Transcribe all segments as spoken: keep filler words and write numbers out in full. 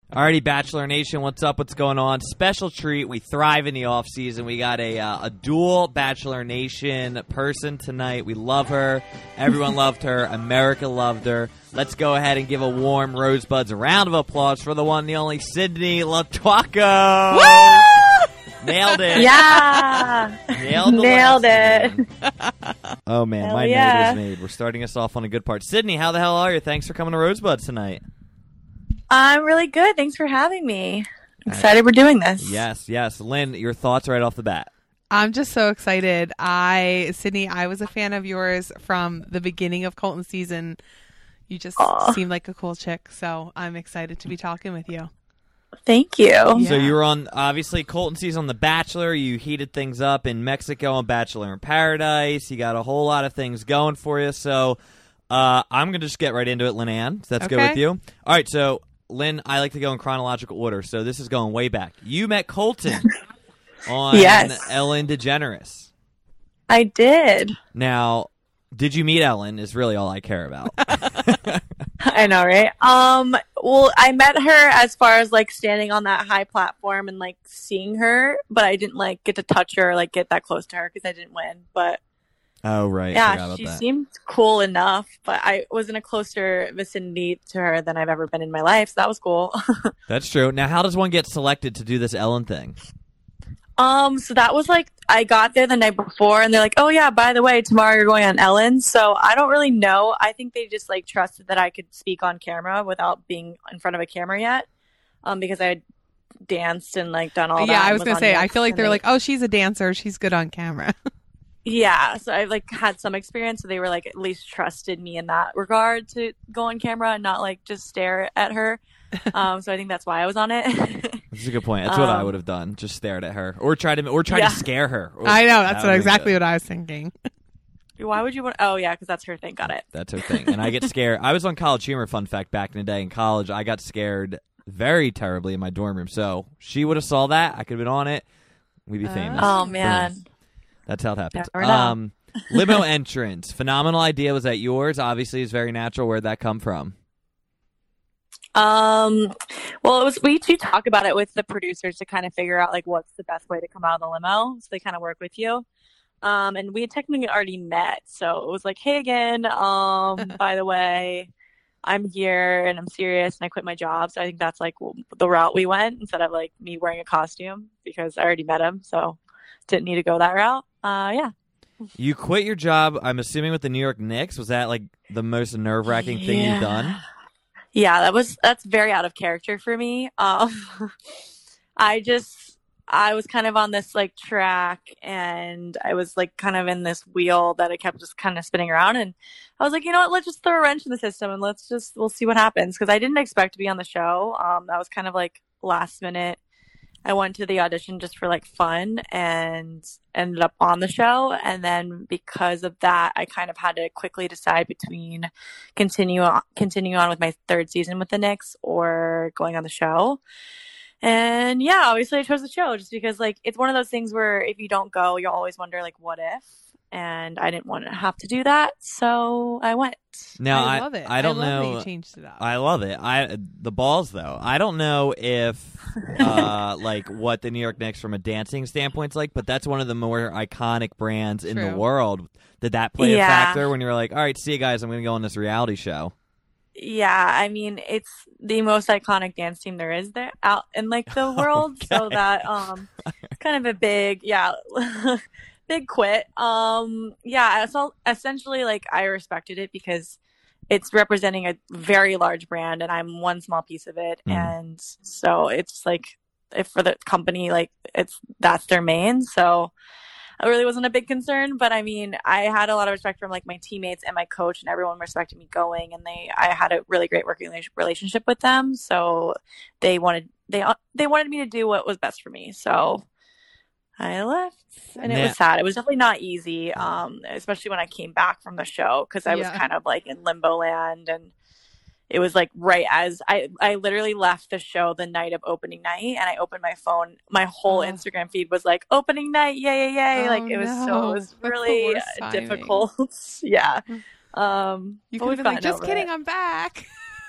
Alrighty, Bachelor Nation, what's up? What's going on? Special treat. We thrive in the off season. We got a uh, a dual Bachelor Nation person tonight. We love her. Everyone loved her. America loved her. Let's go ahead and give a warm Rosebuds a round of applause for the one, the only Sydney Latuaco. Woo! Nailed it. Yeah. Nailed, the Nailed it. Oh man, Hell my yeah. note is made. We're starting us off on a good part. Sydney, how the hell are you? Thanks for coming to Rosebuds tonight. I'm really good. Thanks for having me. I'm excited we're doing this. Yes, yes. Lynn, your thoughts right off the bat. I'm just so excited. I, Sydney, I was a fan of yours from the beginning of Colton season. You just Aw. seem like a cool chick, so I'm excited to be talking with you. Thank you. Yeah. So you were on, obviously, Colton season on The Bachelor. You heated things up in Mexico on Bachelor in Paradise. You got a whole lot of things going for you. So uh, I'm going to just get right into it, Lynn Ann. That's good Okay. with you? All right, so Lynn, I like to go in chronological order. So this is going way back. You met Colton on Yes. Ellen DeGeneres. I did. Now, did you meet Ellen is really all I care about. I know, right? Um, well, I met her as far as like standing on that high platform and like seeing her, but I didn't like get to touch her or like get that close to her because I didn't win. But Oh, right. Forgot yeah, about she that. seemed cool enough, but I was in a closer vicinity to her than I've ever been in my life. So that was cool. That's true. Now, how does one get selected to do this Ellen thing? Um, so that was like, I got there the night before and they're like, oh yeah, by the way, tomorrow you're going on Ellen. So I don't really know. I think they just like trusted that I could speak on camera without being in front of a camera yet. Um, because I had danced and like done all that. Yeah, I and was going on to say, I mix feel like and they're they- like, oh, she's a dancer. She's good on camera. yeah. So I like had some experience. So they were like, at least trusted me in that regard to go on camera and not like just stare at her. Um, so I think that's why I was on it. That's a good point. That's what I Um, would have done. Just stared at her, or tried to, or tried Yeah. to scare her. Or- I know. that That's would what, be exactly good. what I was thinking. Why would you want? Oh yeah, because that's her thing. Got it. That's her thing. And I get scared. I was on College Humor. Fun fact: back in the day in college, I got scared very terribly in my dorm room. So she would have saw that. I could have been on it. We'd be famous. Oh Boom. man. That's how it happens. Never know. Um, limo entrance. Phenomenal idea. Was that yours? Obviously, it's very natural. Where'd that come from? Um, well, it was we do talk about it with the producers to kind of figure out like what's the best way to come out of the limo. So they kind of work with you. Um, and we had technically already met, so it was like, hey again, um, by the way, I'm here and I'm serious and I quit my job. So I think that's like the route we went instead of like me wearing a costume because I already met him, so didn't need to go that route. Uh, yeah. You quit your job. I'm assuming with the New York Knicks. Was that like the most nerve wracking thing you've done? Yeah, that was that's very out of character for me. Um, I just I was kind of on this like track, and I was like kind of in this wheel that I kept just kind of spinning around. And I was like, you know what? Let's just throw a wrench in the system, and let's just we'll see what happens. Because I didn't expect to be on the show. Um, that was kind of like last minute. I went to the audition just for like fun and ended up on the show. And then because of that, I kind of had to quickly decide between continue on, continue on with my third season with the Knicks or going on the show. And yeah, obviously I chose the show just because like it's one of those things where if you don't go, you'll always wonder like what if. And I didn't want to have to do that, so I went. Now I I, love it. I don't I love know. that you changed it up. I love it. I the balls though. I don't know if uh, like what the New York Knicks from a dancing standpoint's like, but that's one of the more iconic brands in the True. world. Did that play a Yeah. factor when you were like, all right, see you guys, I'm going to go on this reality show? Yeah, I mean it's the most iconic dance team there is there out in like the world, so Okay. that um, it's kind of a big yeah. Big quit. Um, yeah, so essentially, like I respected it because it's representing a very large brand, and I'm one small piece of it, Mhm. and so it's like if for the company, like it's that's their main. So it really wasn't a big concern, but I mean, I had a lot of respect from like my teammates and my coach, and everyone respected me going, and they I had a really great working rela- relationship with them, so they wanted they they wanted me to do what was best for me. So I left, and it Yeah. was sad. It was definitely not easy, um, especially when I came back from the show because I was Yeah. kind of like in limbo land, and it was like right as I I literally left the show the night of opening night, and I opened my phone. My whole Oh. Instagram feed was like opening night, yay, yay, yay! Oh, like it was so no. it was That's the really worst timing. difficult. yeah. Um, You but could we've have been like, gotten just over kidding, it. I'm back.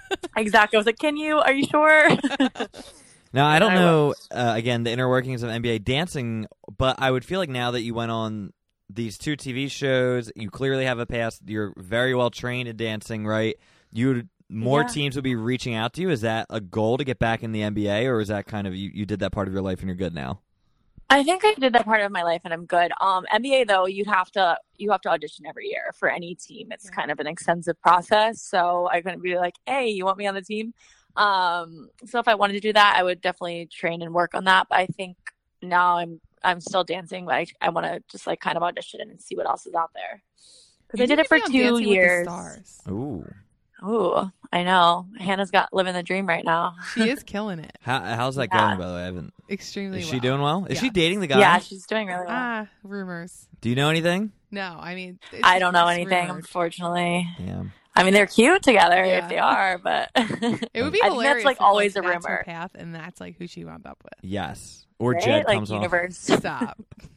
Exactly. I was like, can you? Are you sure? Now, I don't I know, uh, again, the inner workings of N B A dancing, but I would feel like now that you went on these two T V shows, you clearly have a past, you're very well trained in dancing, right? You More Yeah. teams would be reaching out to you. Is that a goal to get back in the N B A, or is that kind of, you, you did that part of your life and you're good now? I think I did that part of my life and I'm good. Um, N B A though, you'd have to you have to audition every year for any team. It's Yeah. kind of an extensive process. So I couldn't be like, hey, you want me on the team? Um, so if I wanted to do that, I would definitely train and work on that. But I think now I'm I'm still dancing, but I, I want to just like kind of audition and see what else is out there. Because You I did need it to for be on two Dancing with the years. Stars. Ooh. Ooh, I know. Hannah's got living the dream right now. She is killing it. How, how's that Yeah. going, by the way? I haven't. Extremely Is well. she doing well? Is she Yes. dating the guy? Yeah, she's doing really well. Ah, rumors. Do you know anything? No, I mean, it's I don't know just anything, rumored. unfortunately. Yeah. I mean, they're cute together Yeah. if they are, but It would be I think hilarious. that's like if, always a that's her rumor. path, and that's like who she wound up with. Yes. Or Right? Jed like comes off. universe. Stop.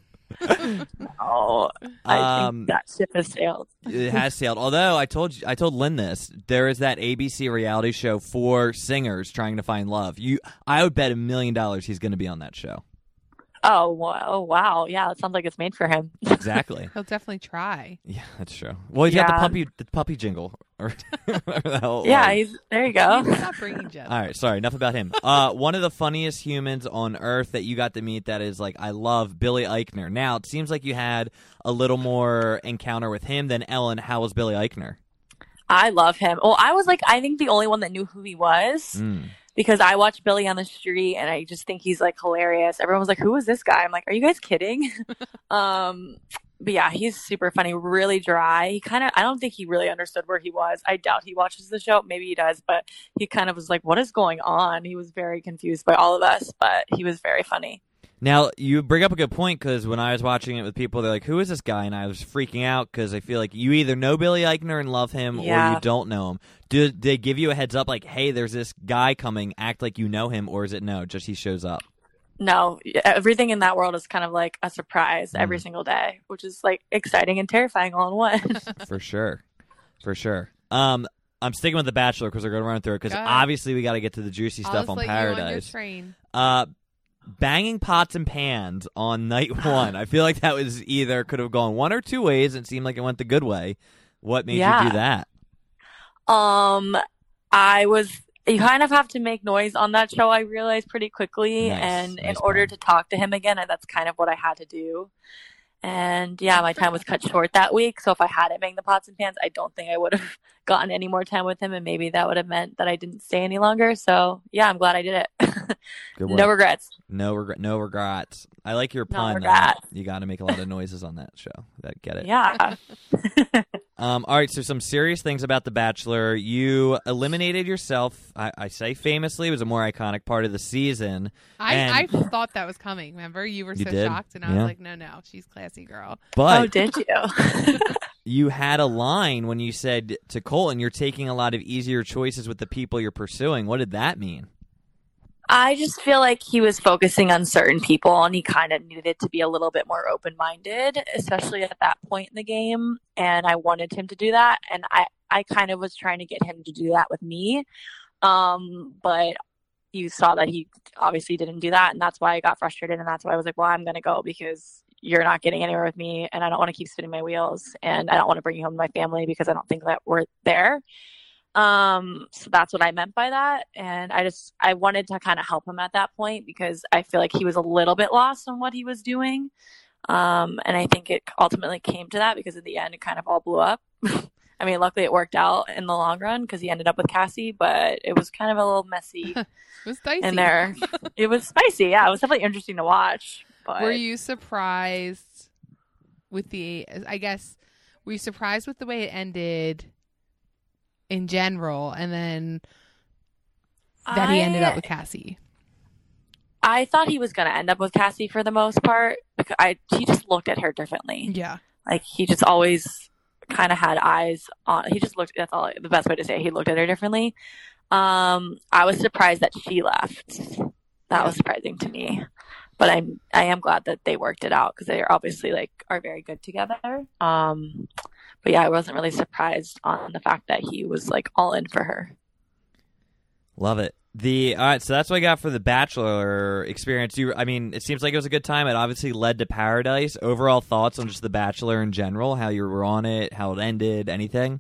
Oh, I Um, think that ship has sailed. It has sailed. Although I told you, I told Lynn this. There is that A B C reality show for singers trying to find love. You, I would bet a million dollars he's going to be on that show. Oh, wa- oh, wow. Yeah, it sounds like it's made for him. Exactly. He'll definitely try. Yeah, that's true. Well, he's got the Yeah. puppy, the puppy jingle. Or the whole, Yeah, like- he's there. You go. Stop bringing Jed. All right, sorry. Enough about him. Uh, one of the funniest humans on earth that you got to meet that is like, I love Billy Eichner. Now, it seems like you had a little more encounter with him than Ellen. How was Billy Eichner? I love him. Well, I was like, I think the only one that knew who he was Mm. because I watched Billy on the street and I just think he's like hilarious. Everyone was like, who is this guy? I'm like, are you guys kidding? um, but yeah, he's super funny, really dry. He kind of, I don't think he really understood where he was. I doubt he watches the show. Maybe he does, but he kind of was like, what is going on? He was very confused by all of us, but he was very funny. Now, you bring up a good point because when I was watching it with people, they're like, who is this guy? And I was freaking out because I feel like you either know Billy Eichner and love him or Yeah. you don't know him. Do they give you a heads up like, hey, there's this guy coming, act like you know him, or is it no, just he shows up? No, everything in that world is kind of like a surprise every Mm. single day, which is like exciting and terrifying all in one. For sure. For sure. Um, I'm sticking with The Bachelor because we're going to run through it because Go ahead. obviously we got to get to the juicy I'll stuff just on let you on your Paradise. train. Uh, banging pots and pans on night one. I feel like that was either could have gone one or two ways. And it seemed like it went the good way. What made Yeah. you do that? Um, I was, you kind of have to make noise on that show, I realized pretty quickly. Nice, And in nice order plan. to talk to him again, that's kind of what I had to do. And yeah, my time was cut short that week. So if I hadn't banged the pots and pans, I don't think I would have gotten any more time with him. And maybe that would have meant that I didn't stay any longer. So yeah, I'm glad I did it. Good work. No regrets. No regret. No regrets. I like your No pun. though. regrets. You got to make a lot of noises on that show. That get it. Yeah. Um. All right. So some serious things about The Bachelor. You eliminated yourself. I, I say famously. It was a more iconic part of the season. I, And- I thought that was coming. Remember, you were You so did? shocked, and I Yeah. was like, no, no, she's classy girl. But Oh, did you? you had a line when you said to Colton, "You're taking a lot of easier choices with the people you're pursuing." What did that mean? I just feel like he was focusing on certain people and he kind of needed to be a little bit more open minded, especially at that point in the game. And I wanted him to do that. And I, I kind of was trying to get him to do that with me. Um, but you saw that he obviously didn't do that. And that's why I got frustrated. And that's why I was like, well, I'm going to go because you're not getting anywhere with me. And I don't want to keep spinning my wheels. And I don't want to bring you home to my family because I don't think that we're there. Um, so that's what I meant by that. And I just, I wanted to kind of help him at that point because I feel like he was a little bit lost on what he was doing. Um, and I think it ultimately came to that because in the end, it kind of all blew up. I mean, luckily it worked out in the long run because he ended up with Cassie, but it was kind of a little messy It was dicey. in there. It was spicy. Yeah. It was definitely interesting to watch, but Were you surprised with the, I guess, were you surprised with the way it ended in general, and then that he ended I- up with Cassie? I thought he was going to end up with Cassie for the most part because I, he just looked at her differently. Yeah. Like he just always kind of had eyes on. He just looked. That's all. The best way to say it. He looked at her differently. Um, I was surprised that she left. That was surprising to me, but I'm I am glad that they worked it out because they are obviously like are very good together. Um, but yeah, I wasn't really surprised on the fact that he was like all in for her. Love it. The all right, so that's what I got for the Bachelor experience. You, I mean, it seems like it was a good time. It obviously led to Paradise. Overall thoughts on just the Bachelor in general, how you were on it, how it ended, anything?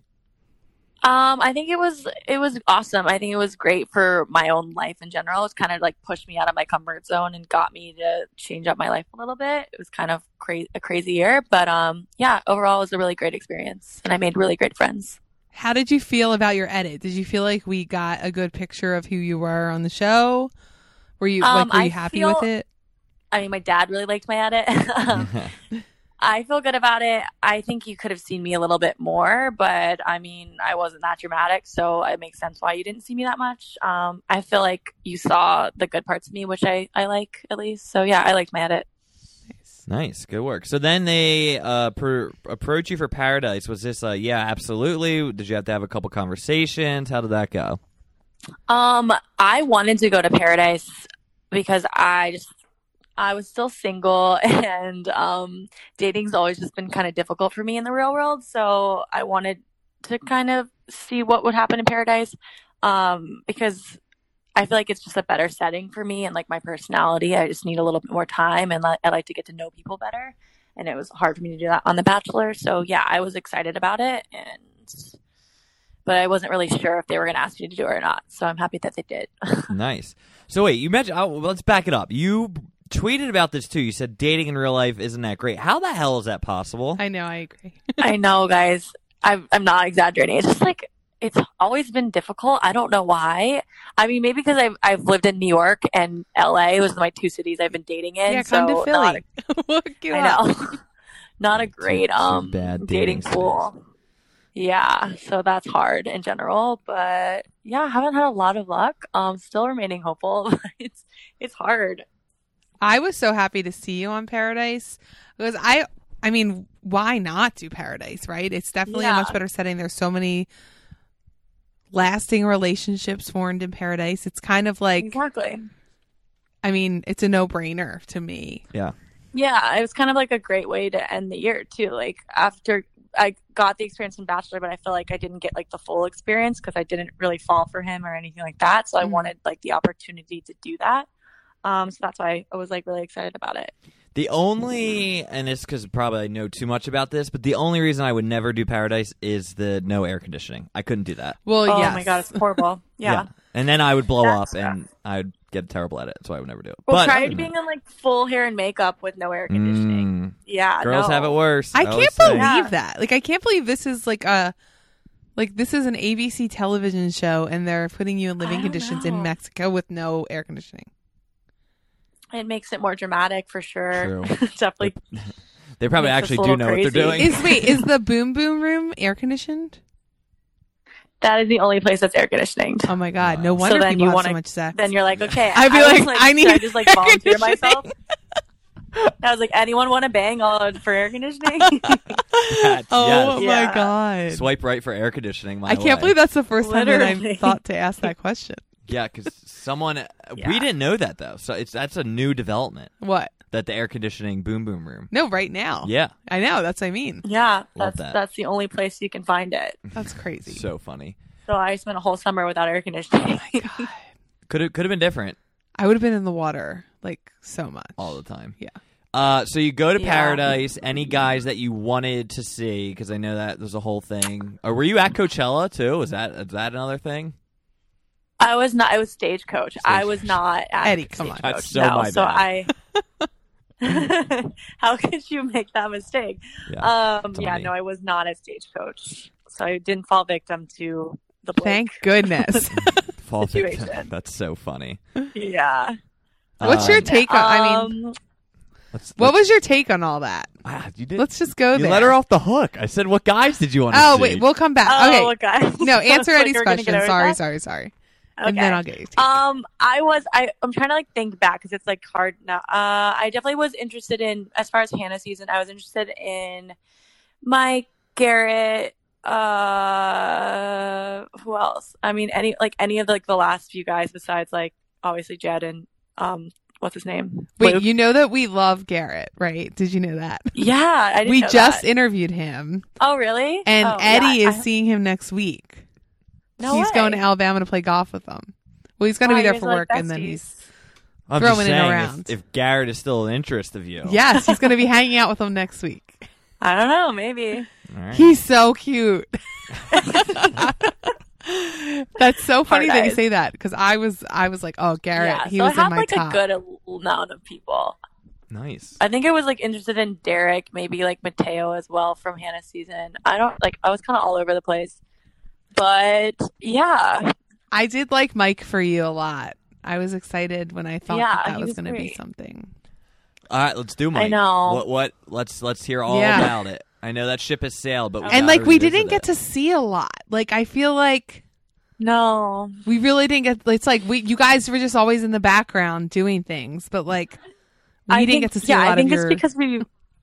Um, I think it was it was awesome. I think it was great for my own life in general. It's kind of like pushed me out of my comfort zone and got me to change up my life a little bit. It was kind of cra- a crazy year, but um, yeah, overall it was a really great experience, and I made really great friends. How did you feel about your edit? Did you feel like we got a good picture of who you were on the show? Were you Um, like were you I happy feel- with it? I mean, my dad really liked my edit. um, I feel good about it. I think you could have seen me a little bit more, but I mean, I wasn't that dramatic, so it makes sense why you didn't see me that much. Um, I feel like you saw the good parts of me, which I, I like at least. So yeah, I liked my edit. Nice. Nice, good work. So then they uh, per- approach you for Paradise. Was this a yeah, absolutely? Did you have to have a couple conversations? How did that go? Um, I wanted to go to Paradise because I just I was still single and um dating's always just been kind of difficult for me in the real world, so I wanted to kind of see what would happen in Paradise. Um, because I feel like it's just a better setting for me and like my personality. I just need a little bit more time and I like to get to know people better. And it was hard for me to do that on The Bachelor. So yeah, I was excited about it, and but I wasn't really sure if they were going to ask me to do it or not. So I'm happy that they did. Nice. So wait, you mentioned. Oh, let's back it up. You tweeted about this too. You said dating in real life isn't that great. How the hell is that possible? I know, I agree. I know, guys. I'm I'm not exaggerating. It's just like it's always been difficult. I don't know why. I mean, maybe because I've I've lived in New York and L A was my two cities I've been dating in. Yeah, come so to not Philly. a- Look you I up. know. Not a great Two- two um bad dating dating pool. Yeah, so that's hard in general. But yeah, I haven't had a lot of luck. Um, still remaining hopeful. But it's it's hard. I was so happy to see you on Paradise because I, I mean, why not do Paradise, right? It's definitely a Yeah. much better setting. There's so many lasting relationships formed in Paradise. It's kind of like, Exactly. I mean, it's a no-brainer to me. Yeah. Yeah, it was kind of like a great way to end the year too. Like after I got the experience in Bachelor, but I feel like I didn't get like the full experience because I didn't really fall for him or anything like that. So I Mhm. wanted like the opportunity to do that. Um, so that's why I was like really excited about it. The only, and it's because probably I know too much about this, but the only reason I would never do Paradise is the no air conditioning. I couldn't do that. Well, Oh yes. my god, it's horrible. Yeah. And then I would blow That's up and I'd get terrible at it. So I would never do it. Well, but try other than being in like full hair and makeup with no air that- conditioning. Mm, Yeah, girls no. have it worse. I always can't say. believe Yeah. that. Like, I can't believe this is like a, like this is an A B C television show, and they're putting you in living I don't conditions know. in Mexico with no air conditioning. It makes it more dramatic for sure. True. Definitely. They probably Makes us actually a do little know what they're crazy. doing. Is wait, is the Boom Boom Room air conditioned? That is the only place that's air conditioning. Oh my god, Wow. no So wonder then people you have wanna- so much sex. Then you're like, okay. I'd be I was like, I need should I just like air volunteer conditioning. myself. I was like, anyone want to bang all for air conditioning? That's- Oh yes. my Yeah. god. Swipe right for air conditioning. My I can't way. believe that's the first time that I Literally. thought to ask that question. Yeah, because someone Yeah. we didn't know that though. So it's that's a new development What? that the air conditioning boom boom room. No, right now. Yeah, I know, that's what I mean. yeah, Love that's that. that's the only place you can find it. That's crazy. so funny. So I spent a whole summer without air conditioning. God. Could have could have been different I would have been in the water like so much. all the time. Yeah. Uh, so you go to Yeah. Paradise. Any guys that you wanted to see? Because I know that there's a whole thing. Or were you at Coachella too? Was that is that another thing? I was not. I was stagecoach. I was Stagecoach. not at Eddie, come on. Stagecoach. That's so no, my so bad. I. How could you make that mistake? Yeah. Um, Tell yeah, me. no, I was not a stagecoach, so I didn't fall victim to the Blake. Thank goodness. Fall victim. situation. That's so funny. Yeah. What's Um, your take on I mean Um, let's- what let's- was your take on all that? Ah, you did. Let's just go you there. let her off the hook. I said, "What guys did you want to Oh see?" wait, we'll come back. oh, okay. guys. No, I was answer like, Eddie's we're gonna get question. over Sorry, that? sorry, sorry. Okay. And then I'll get you. Um, I was I I'm trying to like think back because it's like hard now. Uh, I definitely was interested in as far as Hannah season. I was interested in Mike, Garrett. Uh, who else? I mean, any like any of like the last few guys besides like obviously Jed and um, what's his name? Wait, Luke. you know that we love Garrett, right? Did you know that? Yeah, I didn't We know just that. interviewed him, Oh, really? and Oh, Eddie yeah, is I- seeing him next week. No He's way. going to Alabama to play golf with them. Well, he's going to Wow, be there you for guys are work, like and then besties. he's I'm Throwing just it saying, around. If, if Garrett is still an interest of you. yes, he's going to be hanging out with him next week. I don't know, maybe. All right. He's so cute. That's so funny Hard that you eyes. say that because I was I was like, oh, Garrett, Yeah, he so was I had in my like top. a good amount of people. Nice. I think I was like interested in Derek, maybe like Mateo as well from Hannah's season. I don't like. I was kind of all over the place, but yeah, I did like Mike for you a lot. I was excited when I thought Yeah, that, that he was, was going to be great. something. All right, let's do Mike. I know. What? What? Let's let's hear all Yeah. about it. I know that ship has sailed, but we And gotta like we revisit didn't get it. to see a lot. Like I feel like no, we really didn't get. It's like we you guys were just always in the background doing things, but like we I didn't think, get to see yeah, a lot I think of it's your. because we.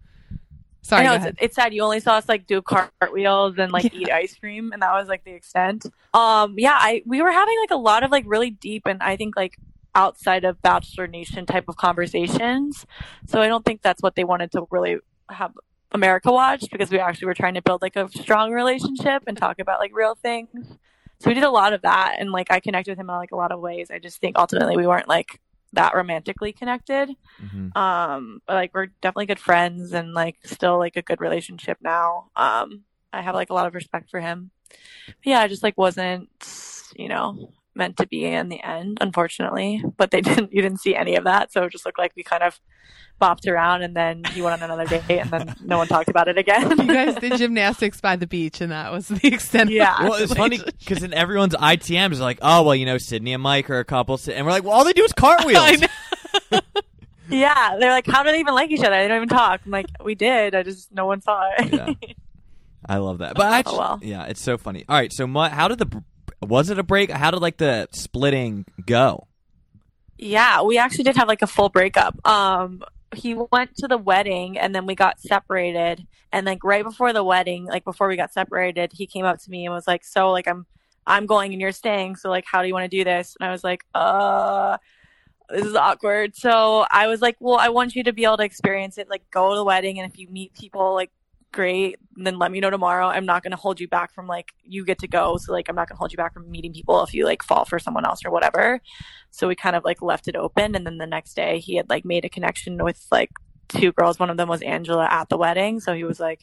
Sorry, I know go it's, ahead. it's sad. You only saw us like do cartwheels and like Yeah. eat ice cream, and that was like the extent. Um, yeah, I we were having like a lot of like really deep and I think like outside of Bachelor Nation type of conversations. So I don't think that's what they wanted to really have America watch because we actually were trying to build like a strong relationship and talk about like real things. So we did a lot of that, and like I connected with him in like a lot of ways. I just think ultimately we weren't like that romantically connected. Mhm. Um, but like we're definitely good friends and like still like a good relationship now. Um, I have like a lot of respect for him. But yeah, I just like wasn't, you know, meant to be in the end, unfortunately. But they didn't. You didn't see any of that, so it just looked like we kind of bopped around, and then he went on another date, and then no one talked about it again. You guys did gymnastics by the beach, and that was the extent. Yeah. Of Well, it's funny because in everyone's I T Ms are like, oh, well, you know, Sydney and Mike are a couple, and we're like, well, all they do is cartwheels. I know. Yeah, they're like, how do they even like each other? They don't even talk. I'm like, we did. I just no one saw it. Yeah. I love that. But actually, well. yeah, it's so funny. All right, so my, how did the was it a break? How did like the splitting go? Yeah, we actually did have like a full breakup. Um, he went to the wedding and then we got separated. And like right before the wedding, like before we got separated, he came up to me and was like, "So like I'm I'm going and you're staying. So like how do you want to do this?" And I was like, "Uh, this is awkward." So I was like, "Well, I want you to be able to experience it. Like go to the wedding, and if you meet people, like great, then let me know tomorrow. I'm not going to hold you back from like you get to go. So like I'm not going to hold you back from meeting people if you like fall for someone else or whatever." So we kind of like left it open, and then the next day he had like made a connection with like two girls. One of them was Angela at the wedding. So he was like,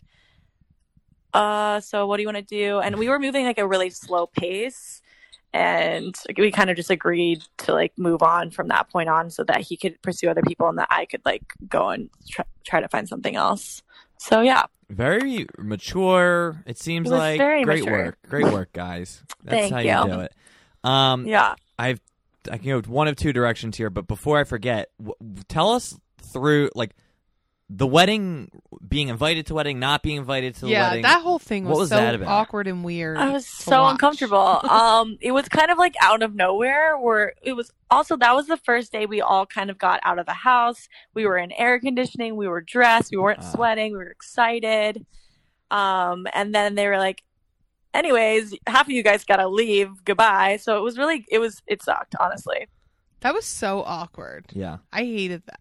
uh, so what do you want to do? And we were moving like a really slow pace, and like, we kind of just agreed to like move on from that point on so that he could pursue other people and that I could like go and try, try to find something else. So yeah. Very mature. It seems It was like very great mature. work. Great work, guys. That's Thank how you. you do it. Um, Yeah. I've I can go one of two directions here, but before I forget, w- tell us through like the wedding, being invited to wedding, not being invited to the Yeah, wedding. that whole thing was, What was so that about? awkward and weird. I was to so watch. uncomfortable. Um, it was kind of like out of nowhere. Where it was also that was the first day we all kind of got out of the house. We were in air conditioning. We were dressed. We weren't Ah. sweating. We were excited. Um, and then they were like, "Anyways, half of you guys gotta leave. Goodbye." So it was really, it was, it sucked, honestly. That was so awkward. Yeah. I hated that.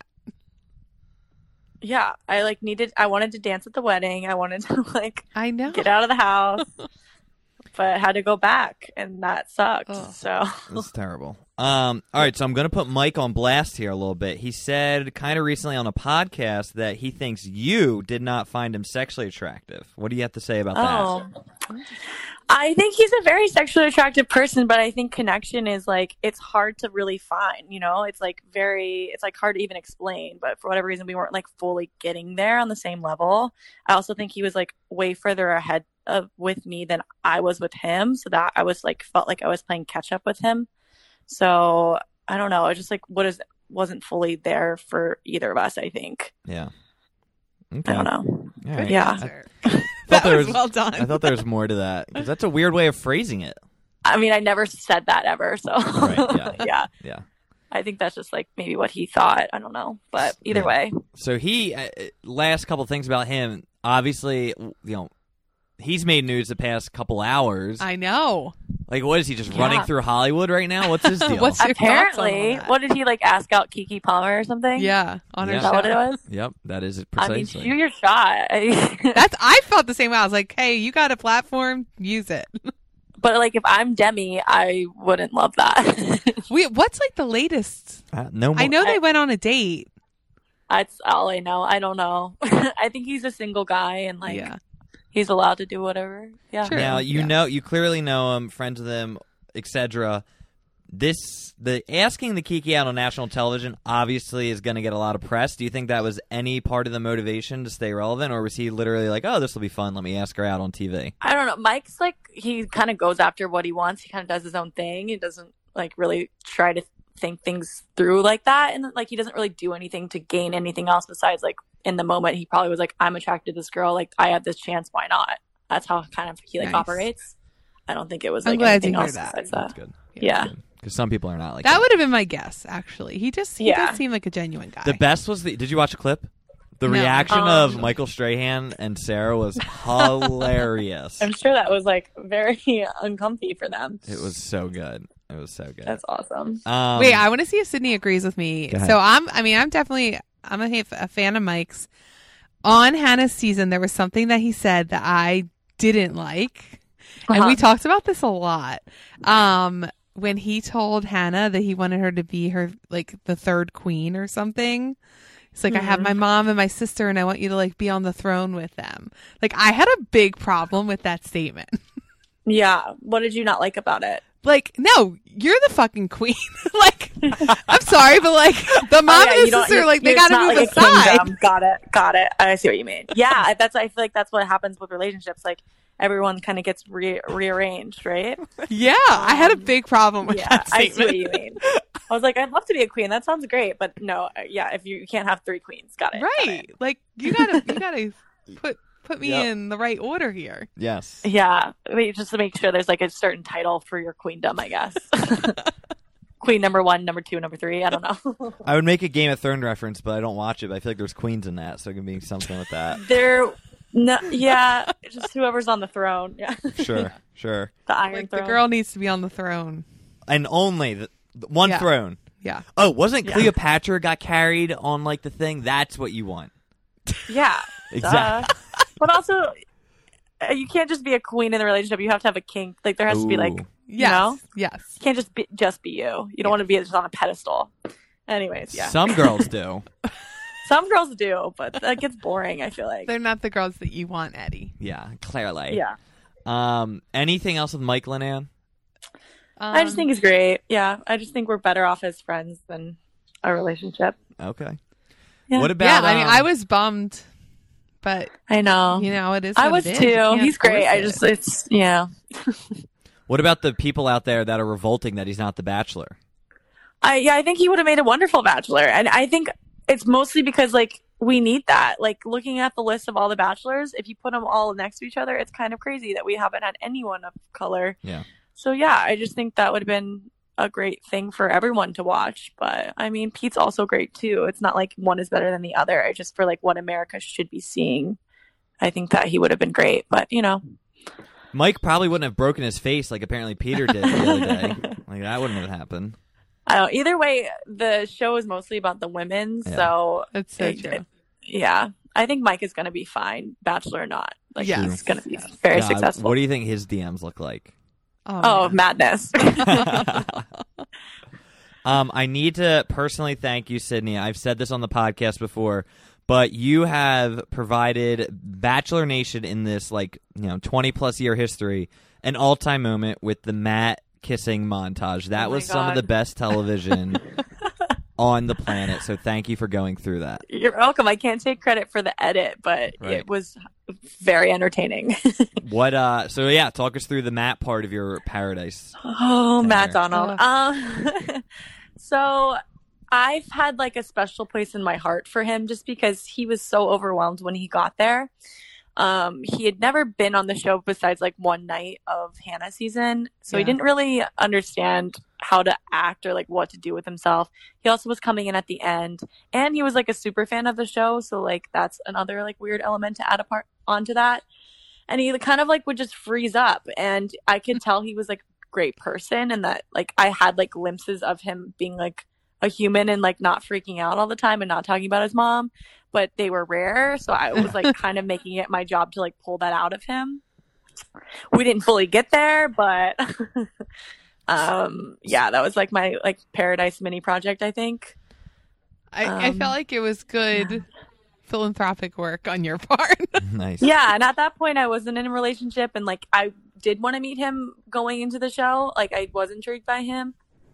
Yeah, I like needed. I wanted to dance at the wedding. I wanted to like I know. get out of the house, but had to go back, and that sucked. Ugh. So. That's terrible. Um, all right, so I'm going to put Mike on blast here a little bit. He said kind of recently on a podcast that he thinks you did not find him sexually attractive. What do you have to say about Oh, I think he's a very sexually attractive person, but I think connection is like it's hard to really find. You know, it's like very, it's like hard to even explain. But for whatever reason, we weren't like fully getting there on the same level. I also think he was like way further ahead of with me than I was with him, so that I was like felt like I was playing catch up with him. So I don't know. It just like what is wasn't fully there for either of us. I think. that? Yeah. Okay. I don't know. All right. Yeah. Answer. I That thought there was well done. I thought there was more to that because that's a weird way of phrasing it. I mean, I never said that ever. So Right, yeah. yeah. Yeah. I think that's just like maybe what he thought. I don't know, but either Yeah. way, So he, uh, last couple things about him. Obviously, you know, he's made news the past couple hours. I know. Like, what is he just Yeah. running through Hollywood right now? What's his deal? What's your thoughts on all apparently, that? what did he like ask out Kiki Palmer or something? Yeah, on her Yeah. Is that what it show. was? Yep, that is it I mean, precisely. shoot your shot. That's I felt the same way. I was like, "Hey, you got a platform, use it." But like if I'm Demi, I wouldn't love that. We, what's like the latest? Uh, no more. I know they I- went on a date. That's all I know. I don't know. I think he's a single guy and like Yeah. he's allowed to do whatever. Yeah. Sure. Now you Yeah. know, you clearly know him, friends with him, et cetera. This the asking the Kiki out on national television obviously is going to get a lot of press. Do you think that was any part of the motivation to stay relevant, or was he literally like, "Oh, this will be fun. Let me ask her out on T V"? I don't know. Mike's like he kind of goes after what he wants. He kind of does his own thing. He doesn't like really try to think things through like that, and like he doesn't really do anything to gain anything else besides like in the moment he probably was like, I'm attracted to this girl, like I have this chance, why not? That's how kind of he like Nice. operates. I don't think it was I'm like glad to anything hear else that. besides That's that. good. Yeah. Because some people are not like That that. would have been my guess, actually. He just he Yeah. does seem like a genuine guy. The best was the. Did you watch a clip? The No. reaction Um, of Michael Strahan and Sarah was hilarious. I'm sure that was like very uncomfy for them. It was so good. It was so good. That's awesome. Um, Wait, I want to see if Sydney agrees with me. Go ahead. So I'm, I mean, I'm definitely, I'm a, a fan of Mike's. On Hannah's season, there was something that he said that I didn't like, and Uh-huh. we talked about this a lot. Um, when he told Hannah that he wanted her to be her like the third queen or something. It's like, I have Mhm. my mom and my sister, and I want you to like be on the throne with them. Like, I had a big problem with that statement. Yeah. What did you not like about it? Like, no, you're the fucking queen. Like, I'm sorry, but like the mom Oh, yeah, and you the don't- sister, you're- like they you're- gotta it's not move like a aside. kingdom. Got it. Got it. I see what you mean. Yeah, that's. I feel like that's what happens with relationships. Like everyone kind of gets re- rearranged, right? Yeah, I had a Um, big problem with Yeah, that I see statement. what you mean. I was like, I'd love to be a queen. That sounds great, but no. uh, Yeah, if you, you can't have three queens, got it. got Right? Like you gotta, you gotta put put me Yep. in the right order here. Yes. it. Yeah, wait, just to make sure there's like a certain title for your queendom, I guess. Queen number one, number two, number three. I don't know. I would make a Game of Thrones reference, but I don't watch it. But I feel like there's queens in that, so it can be something with that. There, no, yeah, just whoever's on the throne. Yeah, Sure, sure. the Iron Like Throne. the girl needs to be on the throne. And only the, the one Yeah. throne. Yeah. Oh, wasn't Yeah. Cleopatra got carried on like the thing? That's what you want. Yeah, Exactly. duh. But also, uh, you can't just be a queen in the relationship. You have to have a king. Like there has to be like, Ooh. you Yes. know, Yes. you can't just be just be you. You don't want to be just on a pedestal. Anyways, yeah. Some girls do. Some girls do, but that gets boring. I feel like. They're not the girls that you want, Eddie. Yeah, clearly. Yeah, Um. Anything else with Mike Linan? Um, I just think he's great. Yeah, I just think we're better off as friends than a relationship. Okay. Yeah. What about? yeah. I mean, um, I was bummed, but I know. you know, it is. I what was it is. too. You can't He's great. force I it. just, it's yeah. What about the people out there that are revolting that he's not the Bachelor? I yeah, I think he would have made a wonderful bachelor, and I think it's mostly because like we need that. Like looking at the list of all the bachelors, if you put them all next to each other, it's kind of crazy that we haven't had anyone of color. Yeah. So yeah, I just think that would have been a great thing for everyone to watch. But I mean, Pete's also great too. It's not like one is better than the other. I just for like what America should be seeing, I think that he would have been great. But you know, Mike probably wouldn't have broken his face like apparently Peter did the other day. Like that wouldn't have happened. I don't, either way, the show is mostly about the women. Yeah. So That's so it- true. it- yeah, I think Mike is going to be fine, bachelor or not. Like Yes. he's going to be very God, successful. What do you think his D Ms look like? Oh, Oh, man. madness. um, I need to personally thank you, Sydney. I've said this on the podcast before, but you have provided Bachelor Nation in this like you know twenty plus year history an all time moment with the Matt kissing montage. That Oh my was some of God. the best television on the planet. So thank you for going through that. You're welcome. I can't take credit for the edit, but Right. it was very entertaining. What? Uh. So yeah, talk us through the Matt part of your paradise. Oh, Matt Tenure. Donald. Um, so I've had like a special place in my heart for him just because he was so overwhelmed when he got there. Um, he had never been on the show besides like one night of Hannah season. So he Yeah. didn't really understand how to act or like what to do with himself. He also was coming in at the end and he was like a super fan of the show. So like that's another like weird element to add apart onto that. And he kind of like would just freeze up. And I could tell he was like a great person and that like I had like glimpses of him being like a human and like not freaking out all the time and not talking about his mom, but they were rare. So I was like kind of making it my job to like pull that out of him. we didn't fully get there, but um, yeah, that was like my like Paradise mini project, I think. I, Um, I felt like it was good philanthropic work on your part. Nice. Yeah, and at that point I wasn't in a relationship, and like I did want to meet him going into the show. Like I was intrigued by him.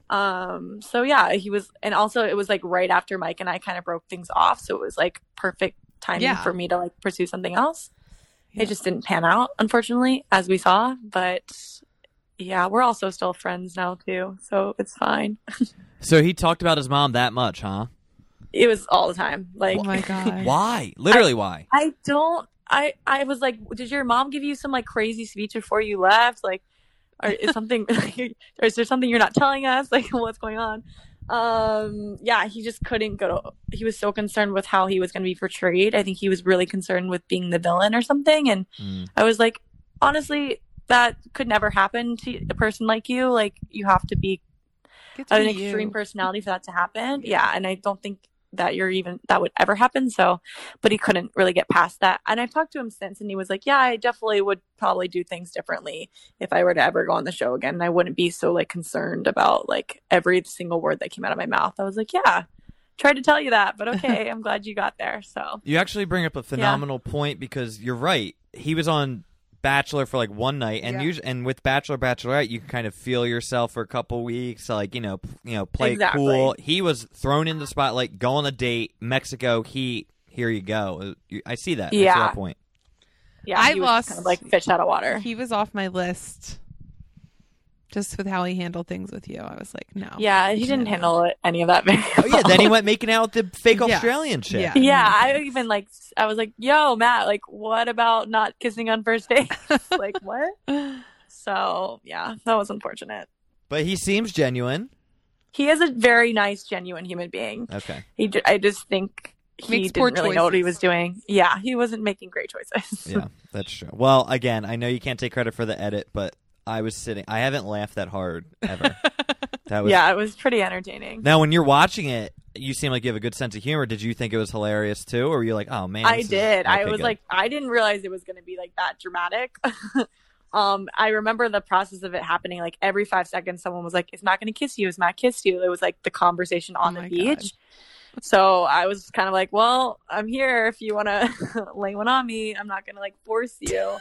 Um, so yeah, he was, and also it was like right after Mike and I kind of broke things off, so it was like perfect timing Yeah. for me to like pursue something else. Yeah. It just didn't pan out, unfortunately, as we saw. But yeah, we're also still friends now too, so it's fine. So he talked about his mom that much, huh? It was all the time. Like, Oh my god. Why? Literally, why? I don't. I I was like, did your mom give you some like crazy speech before you left? Like, or is something? Or is there something you're not telling us? Like, what's going on? Um, yeah, he just couldn't go to. He was so concerned with how he was going to be portrayed. I think he was really concerned with being the villain or something. And Mm. I was like, honestly, that could never happen to a person like you. Like, you have to be Get to an be extreme you. personality for that to happen. Yeah, and I don't think that you're even that would ever happen. So, but he couldn't really get past that. And I've talked to him since, and he was like, "Yeah, I definitely would probably do things differently if I were to ever go on the show again. And I wouldn't be so like concerned about like every single word that came out of my mouth." I was like, "Yeah, tried to tell you that, but okay, I'm glad you got there." So, You actually bring up a phenomenal point because you're right. He was on Bachelor for like one night, and Yeah. usually, and with Bachelor Bachelorette, you can kind of feel yourself for a couple weeks, like you know, p- you know, play it Exactly. cool. He was thrown in the spotlight, go on a date, Mexico Heat. Here you go. I see that. I see Yeah. that point. yeah, I he was lost- kind of like fish out of water. He was off my list. Just with how he handled things with you, I was like, no. Yeah, he didn't No. handle it, any of that very Oh yeah, then he went making out with the fake Yeah. Australian chick. Yeah. Yeah, I even like I was like, "Yo, Matt, like, what about not kissing on first date?" Like, what? So yeah, that was unfortunate. But he seems genuine. He is a very nice, genuine human being. Okay. He, j- I just think he Makes didn't poor really know what he choices. was doing. Yeah, he wasn't making great choices. Yeah, that's true. Well, again, I know you can't take credit for the edit, but I was sitting. I haven't laughed that hard ever. That was Yeah, it was pretty entertaining. Now, when you're watching it, you seem like you have a good sense of humor. Did you think it was hilarious too, or were you like, "Oh man"? I this is- did. I okay, was good. like, I didn't realize it was going to be like that dramatic. um, I remember the process of it happening. Like every five seconds, someone was like, "Is Matt going to kiss you? Is Matt kissed you?" It was like the conversation on Oh the my beach. So I was kind of like, "Well, I'm here. If you want to lay one on me, I'm not going to like force you."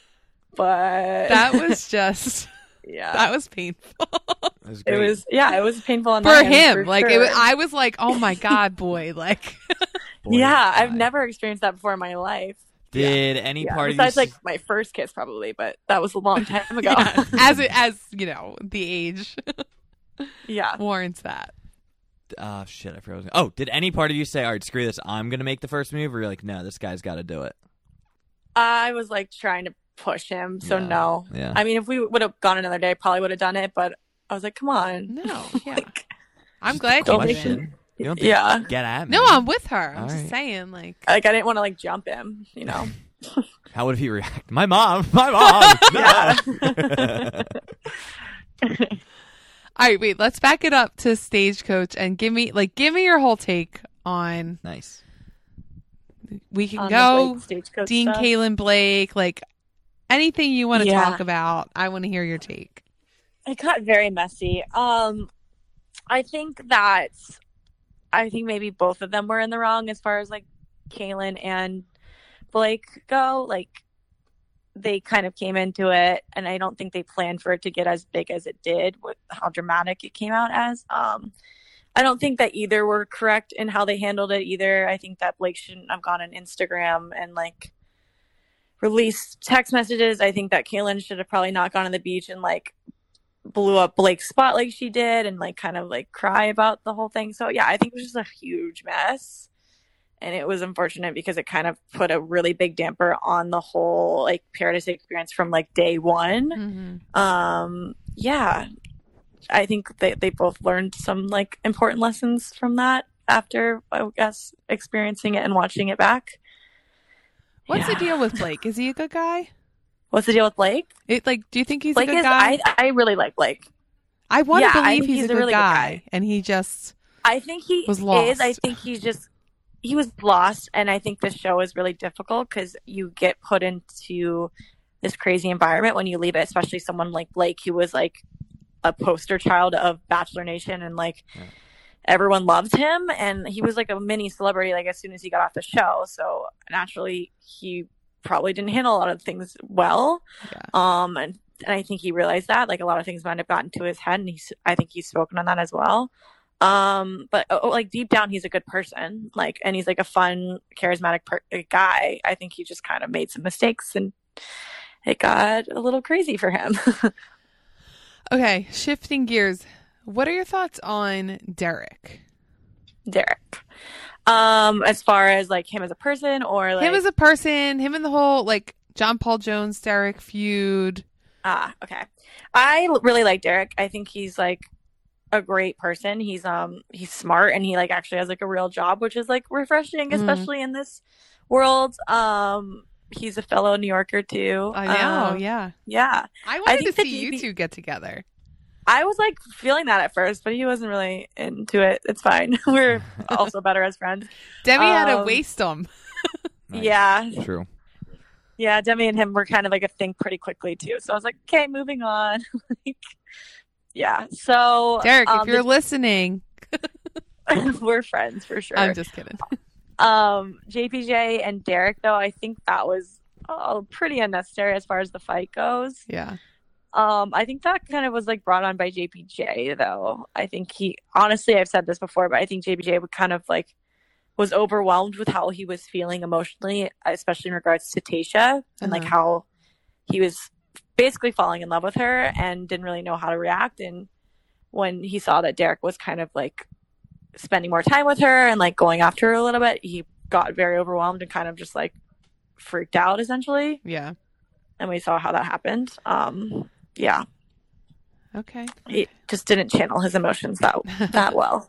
But That was just, yeah, that was painful. it was it great. was yeah, it was painful on For my end, him. for like, it sure. was, I was like, oh my God, boy. Like, Boy, yeah, I've God. never experienced that before in my life. Did any Yeah, part of you? besides s- like my first kiss, probably, but that was a long time ago. yeah, as, it, as, you know, the age yeah. warrants that. Oh shit! I forgot. what I was gonna- Oh, did any part of you say, "All right, screw this. I'm gonna make the first move," or you're like, "No, this guy's got to do it." I was like trying to push him, so Yeah. no. Yeah. I mean, if we would have gone another day, I probably would have done it, but I was like, come on. No, yeah. Like, I'm glad you Don't did make it. Question. You don't think- yeah. Get at me. No, I'm with her. I'm All just right. saying, like, Like, I didn't want to like jump him, you know? How would he react? My mom. My mom. Yeah. all right, wait, let's back it up to Stagecoach and give me, like, give me your whole take on, Nice. we can On the go, Blake Stagecoach Dean stuff. Kaylin Blake, like, anything you want to Yeah. talk about. I want to hear your take. It got very messy. Um, I think that I think maybe both of them were in the wrong as far as like Kaylin and Blake go. Like they kind of came into it, and I don't think they planned for it to get as big as it did with how dramatic it came out as. Um, I don't think that either were correct in how they handled it either. I think that Blake shouldn't have gone on Instagram and like released text messages. I think that Kaylin should have probably not gone on the beach and like blew up Blake's spot like she did and like kind of like cry about the whole thing. So yeah, I think it was just a huge mess. And it was unfortunate because it kind of put a really big damper on the whole like Paradise experience from like day one. Mm-hmm. Um yeah. I think they, they both learned some like important lessons from that after I guess experiencing it and watching it back. What's Yeah. the deal with Blake? Is he a good guy? What's the deal with Blake? It, like, do you think he's Blake a good is guy? I I really like Blake. I want Yeah, to I believe think he's, he's a a good, really good guy, guy. and he just I think he Was is. lost. I think he's just he was lost, and I think the show is really difficult because you get put into this crazy environment when you leave it, especially someone like Blake, who was like a poster child of Bachelor Nation, and like yeah. everyone loved him, and he was like a mini celebrity like as soon as he got off the show. So naturally he probably didn't handle a lot of things well. Yeah. Um, and, and I think he realized that like a lot of things might have gotten to his head, and he's, I think he's spoken on that as well. Um, but oh, like deep down, he's a good person, like, and he's like a fun, charismatic per- guy. I think he just kind of made some mistakes, and it got a little crazy for him. Okay, shifting gears. What are your thoughts on Derek? Derek. Um, as far as like him as a person, or like him as a person, him and the whole like John Paul Jones Derek feud. Ah, okay. I really like Derek. I think he's like a great person. He's um he's smart, and he like actually has like a real job, which is like refreshing, especially mm. in this world. Um, he's a fellow New Yorker too. I know. Um, yeah. Yeah. I wanted I to see you two get together. I was like feeling that at first, but he wasn't really into it. It's fine. We're also better as friends. Demi um, had to waste him. Nice. Yeah. True. Yeah, Demi and him were kind of like a thing pretty quickly too. So I was like, okay, moving on. like, yeah. So Derek, um, if you're the, listening, we're friends for sure. I'm just kidding. Um, J P J and Derek, though, I think that was oh, pretty unnecessary as far as the fight goes. Yeah. Um, I think that kind of was like brought on by J P J, though. I think he, honestly, I've said this before, but I think J P J would kind of like was overwhelmed with how he was feeling emotionally, especially in regards to Tayshia, uh-huh. and like how he was basically falling in love with her and didn't really know how to react. And when he saw that Derek was kind of like spending more time with her and like going after her a little bit, he got very overwhelmed and kind of just like freaked out essentially. Yeah. And we saw how that happened. Um, yeah. Okay. He just didn't channel his emotions that that well.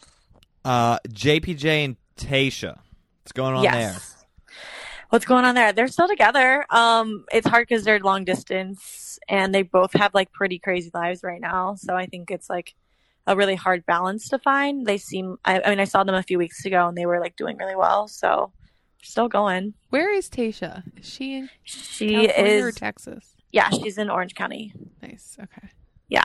Uh, J P J and Tayshia. What's going on yes. there? What's going on there? They're still together. Um, it's hard because they're long distance, and they both have like pretty crazy lives right now. So I think it's like a really hard balance to find. They seem. I, I mean, I saw them a few weeks ago, and they were like doing really well. So they're still going. Where is Tayshia? Is she in she California is or Texas? Yeah, she's in Orange County. Nice. Okay. Yeah.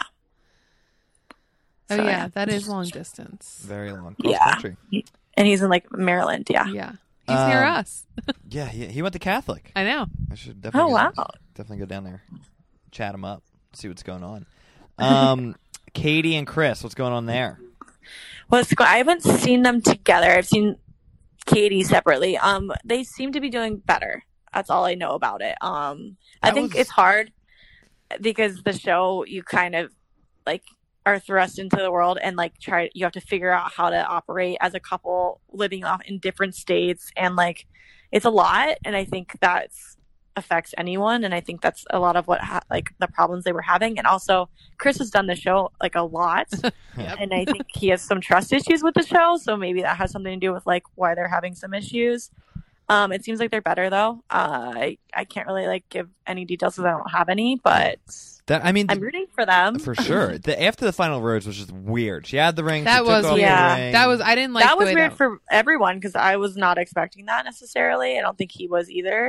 Oh so, yeah, yeah, that is long distance. Very long. Cross yeah. country. And he's in like Maryland. Yeah. Yeah. He's um, near us. yeah, he, he went to Catholic. I know. I should definitely. Oh go, wow. Definitely go down there, chat him up, see what's going on. Um, Katie and Chris, what's going on there? Well, it's, I haven't seen them together. I've seen Katie separately. Um, they seem to be doing better. That's all I know about it. Um, I That think was- it's hard because the show, you kind of like are thrust into the world and like try. You have to figure out how to operate as a couple living off in different states, and like it's a lot. And I think that's affects anyone, and I think that's a lot of what ha- like the problems they were having. And also, Chris has done the show like a lot, Yep. and I think he has some trust issues with the show, so maybe that has something to do with like why they're having some issues. Um, it seems like they're better though. Uh, I I can't really like give any details because I don't have any, but That I mean, I'm rooting for them for sure. The, after the final rose was just weird. She had the ring. That she was took off yeah. The ring. That was I didn't like that the was way weird that... for everyone because I was not expecting that necessarily. I don't think he was either.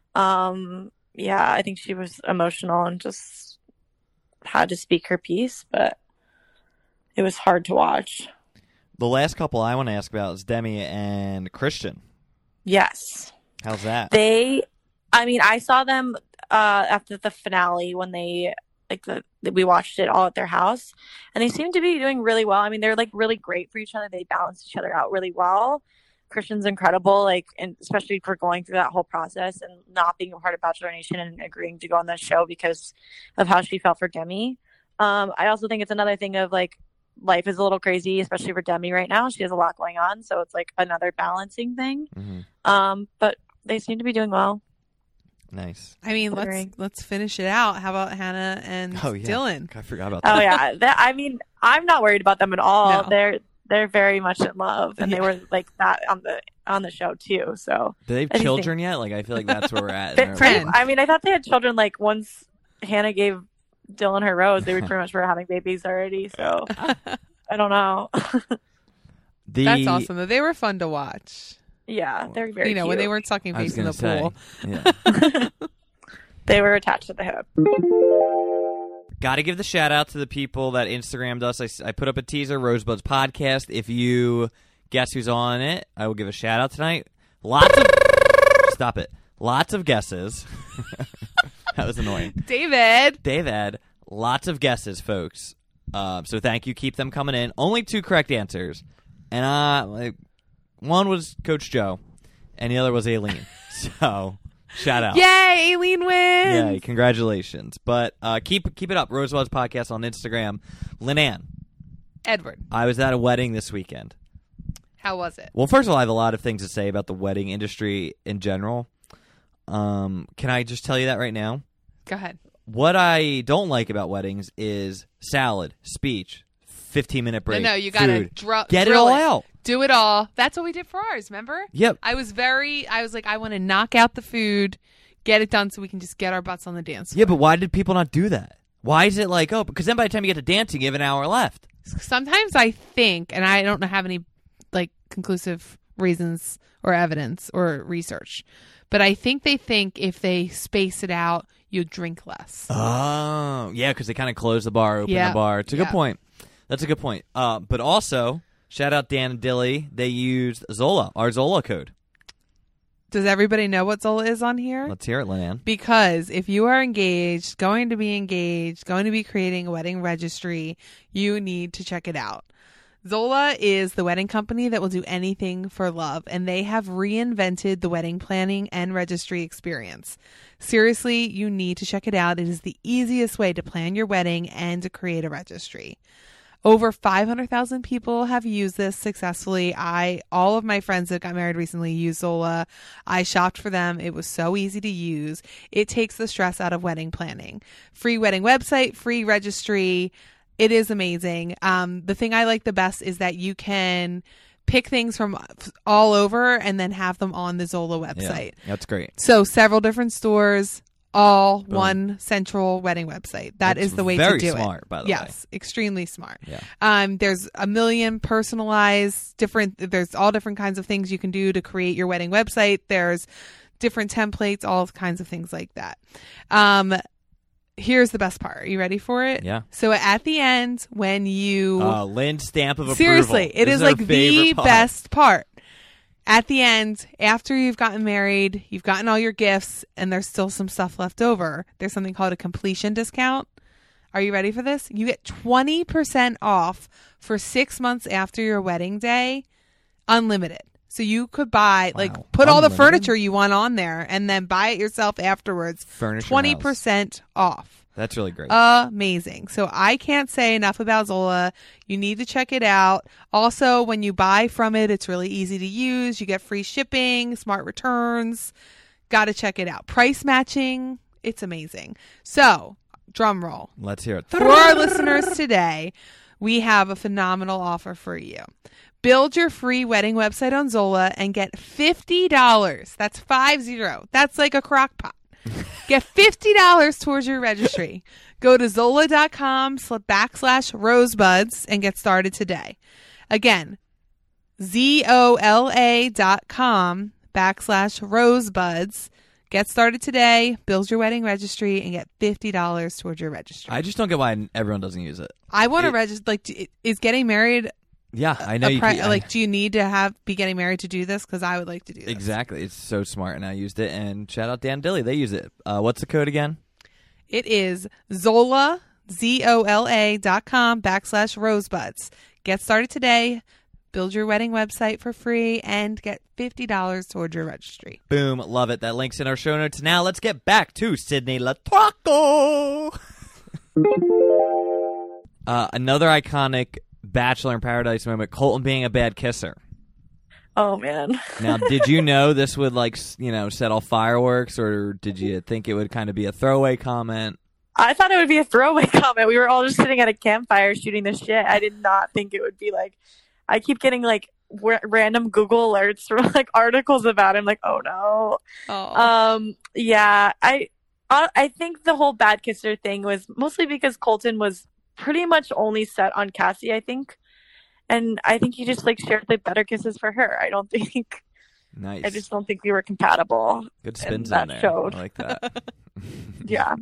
Um, yeah, I think she was emotional and just had to speak her piece, but it was hard to watch. The last couple I want to ask about is Demi and Christian. Yes. How's that? They, I mean, I saw them uh, after the finale when they, like, the we watched it all at their house, and they seem to be doing really well. I mean, they're, like, really great for each other. They balance each other out really well. Christian's incredible, like, and especially for going through that whole process and not being a part of Bachelor Nation and agreeing to go on the show because of how she felt for Demi. Um, I also think it's another thing of, like, life is a little crazy, especially for Demi right now. She has a lot going on, so it's, like, another balancing thing. Mm-hmm. Um, but they seem to be doing well. Nice. I mean, let's Considering. let's finish it out. How about Hannah and Oh yeah. Dylan? I forgot about that. Oh yeah, that, I mean, I'm not worried about them at all. No. They're they're very much in love, and Yeah. they were like that on the on the show too. So Do they have I think children yet? Like, I feel like that's where we're at. But They're- friend. I mean, I thought they had children. Like once Hannah gave Dylan her rose, they were pretty much were having babies already. So I don't know. the, That's awesome. Though. They were fun to watch. Yeah, they're very. you know, cute. when they weren't sucking I was face in gonna the say, pool. yeah. They were attached to the hip. Got to give the shout out to the people that Instagrammed us. I, I put up a teaser, Rosebuds Podcast. If you guess who's on it, I will give a shout out tonight. Lots of stop it. Lots of guesses. That was annoying. David. David. Lots of guesses, folks. Uh, so thank you. Keep them coming in. Only two correct answers, and uh, like, one was Coach Joe, and the other was Aileen. So. Shout out. Yay, Aileen wins. Yay, congratulations. But uh, keep keep it up. Rosebuds Podcast on Instagram. Linan. Edward. I was at a wedding this weekend. How was it? Well, first of all, I have a lot of things to say about the wedding industry in general. Um, can I just tell you that right now? Go ahead. What I don't like about weddings is salad, speech, fifteen-minute break, No, no, you got to food. dr- Get it drill all it. out. Do it all. That's what we did for ours, remember? Yep. I was very, I was like, I want to knock out the food, get it done so we can just get our butts on the dance floor. Yeah, but why did people not do that? Why is it like, oh, because then by the time you get to dancing, you have an hour left. Sometimes I think, and I don't have any like conclusive reasons or evidence or research, but I think they think if they space it out, you'll drink less. Oh, yeah, because they kind of close the bar, open Yeah. the bar. It's a Yeah. good point. That's a good point. Uh, but also, shout out Dan and Dilly. They used Zola, our Zola code. Does everybody know what Zola is on here? Let's hear it, Linan. Because if you are engaged, going to be engaged, going to be creating a wedding registry, you need to check it out. Zola is the wedding company that will do anything for love, and they have reinvented the wedding planning and registry experience. Seriously, you need to check it out. It is the easiest way to plan your wedding and to create a registry. Over five hundred thousand people have used this successfully. I, all of my friends that got married recently use Zola. I shopped for them. It was so easy to use. It takes the stress out of wedding planning. Free wedding website, free registry. It is amazing. Um, the thing I like the best is that you can pick things from all over and then have them on the Zola website. Yeah, that's great. So several different stores, all Boom. one central wedding website. That That's is the way very to do it. smart, by the way. Yes, extremely smart. Yeah. Um, there's a million personalized different. There's all different kinds of things you can do to create your wedding website. There's different templates, all kinds of things like that. Um, here's the best part. Are you ready for it? Yeah. So at the end, when you Uh, Lynn's stamp of approval. seriously, it This is our like the favorite part. best part. At the end, after you've gotten married, you've gotten all your gifts, and there's still some stuff left over. There's something called a completion discount. Are you ready for this? You get twenty percent off for six months after your wedding day, unlimited. So you could buy, like, Wow. put all the Unlimited? furniture you want on there and then buy it yourself afterwards. Furniture twenty house. percent off. That's really great. Amazing. So I can't say enough about Zola. You need to check it out. Also, when you buy from it, it's really easy to use. You get free shipping, smart returns. Got to check it out. Price matching. It's amazing. So, drum roll. Let's hear it. For our listeners today, we have a phenomenal offer for you. Build your free wedding website on Zola and get fifty dollars. That's five zero. That's like a crock pot. Get fifty dollars towards your registry. Go to zola.com backslash rosebuds and get started today. Again, Z-O-L-A dot com backslash rosebuds. Get started today, build your wedding registry, and get fifty dollars towards your registry. I just don't get why everyone doesn't use it. I want to It- register. Like, do- is getting married Yeah, I know a you pri- can. like? Do you need to have be getting married to do this? Because I would like to do this. Exactly. It's so smart, and I used it. And shout out Dan Dilly. They use it. Uh, what's the code again? It is Zola, Z O L A dot com backslash rosebuds. Get started today. Build your wedding website for free and get fifty dollars towards your registry. Boom. Love it. That link's in our show notes. Now let's get back to Sydney Latraco. uh, another iconic Bachelor in Paradise moment, Colton being a bad kisser. Oh man. Now, did you know this would, like, s- you know, set off fireworks, or did you think it would kind of be a throwaway comment? I thought it would be a throwaway comment. We were all just sitting at a campfire shooting the shit. I did not think it would be like. I keep getting like w- random Google alerts for like articles about him. Like, oh no. Oh, Um. Yeah. I. I I think the whole bad kisser thing was mostly because Colton was pretty much only set on Cassie. I think, and I think he just like shared the better kisses for her. I don't think. Nice. I just don't think we were compatible. Good spins and on that there. showed. I like that. Yeah.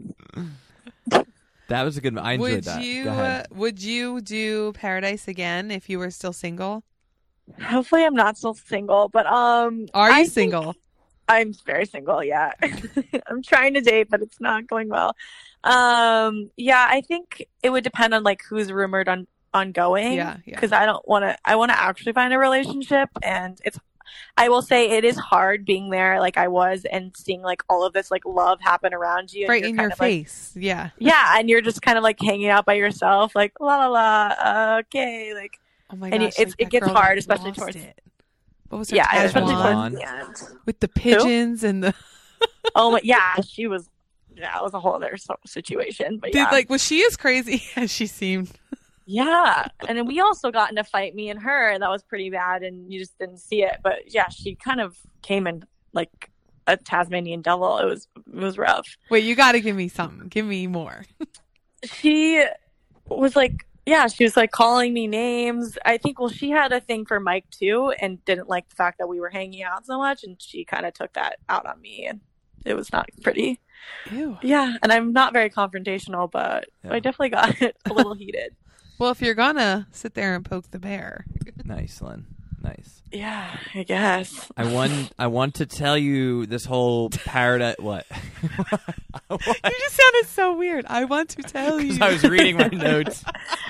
That was a good. I enjoyed Would that. you Go ahead. uh, would you do Paradise again if you were still single? Hopefully I'm not still single, but um Are you I think single? I'm very single, yeah. I'm trying to date, but it's not going well. Um yeah, I think it would depend on like who's rumored on ongoing. Yeah, yeah. Because I don't want to I want to actually find a relationship, and it's I will say it is hard being there like I was and seeing like all of this like love happen around you and Right you're in kind your of, like, face. Yeah. yeah, and you're just kind of like hanging out by yourself, like la la la, uh, okay, like Oh my And gosh. it's- like it that gets girl hard, that especially lost towards- it. What was her yeah, tagline? especially Tagline. towards the end. With the pigeons and the Oh my, yeah, she was. Yeah, it was a whole other so- situation. But Did, yeah, like was she as crazy as she seemed? yeah, and then we also got in a fight, me and her, and that was pretty bad, and you just didn't see it. But yeah, she kind of came in like a Tasmanian devil. It was it was rough. Wait, you got to give me something. Give me more. She was like, yeah, she was like calling me names. I think, well, she had a thing for Mike too, and didn't like the fact that we were hanging out so much, and she kind of took that out on me, and it was not pretty. Ew. Yeah, and I'm not very confrontational, but Yeah. I definitely got a little heated. Well, if you're gonna sit there and poke the bear, Nice, Lynn. Nice. Yeah, I guess. I want. I want to tell you this whole paradise. What? What? you just sounded so weird. I want to tell you. 'Cause I was reading my notes.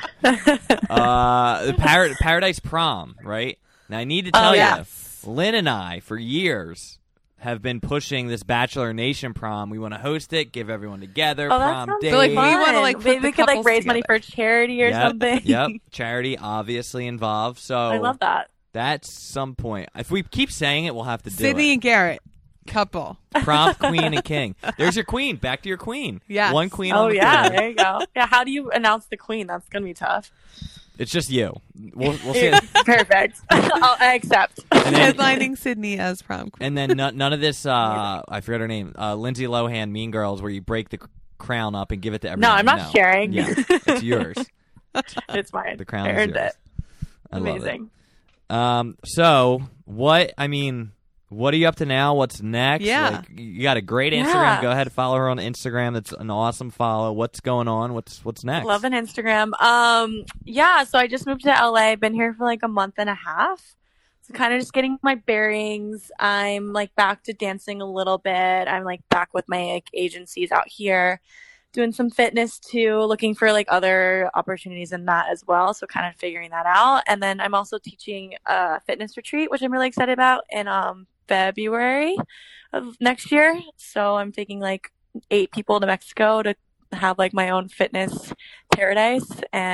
Uh, the Par- Paradise Prom, right? Now I need to tell Oh, you, yeah. Lynn and I, for years, have been pushing this Bachelor Nation prom. We want to host it, give everyone together, Oh, that prom sounds date. So, like, we fun. wanna, like, put maybe the we could like couples raise money together. for charity or Yep, something. Yep, charity obviously involved. So I love that. That's some point. If we keep saying it, we'll have to do Sydney it. and Garrett, couple. Prom queen and king. There's your queen. Back to your queen. Yes. One queen. Oh on the yeah, queen. there you go. Yeah, how do you announce the queen? That's gonna be tough. It's just you. We'll, we'll see. Perfect. I'll, I accept. And then, Headlining Sydney as prom queen. and then no, none of this. Uh, I forgot her name. Uh, Lindsay Lohan, Mean Girls, where you break the c- crown up and give it to everyone. No, I'm not No. sharing. Yeah, it's yours. It's mine. The crown I is earned yours. it. I love it. Amazing. Um. So what? I mean, what are you up to now? What's next? Yeah. Like, you got a great Instagram. Yeah. Go ahead and follow her on Instagram. That's an awesome follow. What's going on? What's What's next? Love an Instagram. Um, yeah, so I just moved to L A. Been here for like a month and a half. So kind of just getting my bearings. I'm like back to dancing a little bit. I'm like back with my like agencies out here, doing some fitness too, looking for like other opportunities in that as well. So kind of figuring that out. And then I'm also teaching a fitness retreat, which I'm really excited about in um February of next year. So I'm taking like eight people to Mexico to have like my own fitness paradise,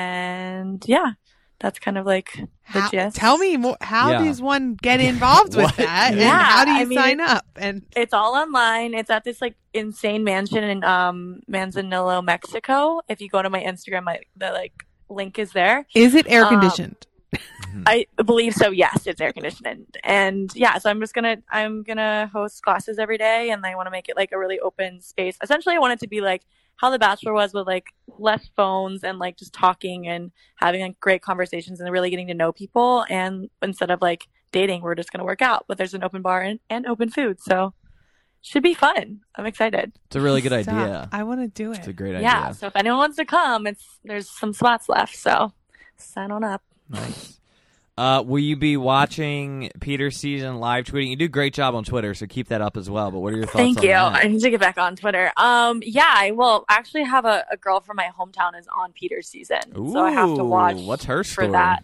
and yeah, that's kind of like the How, gist. tell me more. How Yeah. does one get involved with What? that? And Yeah, how do you I mean, sign up? And It's all online. It's at this like insane mansion in um Manzanillo, Mexico. If you go to my Instagram, my the like link is there. is it air Um, conditioned? I believe so. Yes, it's air conditioned, and yeah. So I'm just gonna I'm gonna host classes every day, and I want to make it like a really open space. Essentially, I want it to be like how The Bachelor was, with like less phones and like just talking and having like great conversations and really getting to know people. And instead of like dating, we're just gonna work out. But there's an open bar and, and open food, so should be fun. I'm excited. It's a really good Stop. idea. I want to do it. It's a great Yeah. idea. So if anyone wants to come, it's there's some spots left. So sign on up. Nice. Uh, will you be watching Peter's season live tweeting? You do a great job on Twitter, so keep that up as well. But what are your thoughts Thank on you. that? I need to get back on Twitter. Um, yeah, I will actually have a, a girl from my hometown is on Peter's season, so I have to Ooh, watch. what's her story? for that?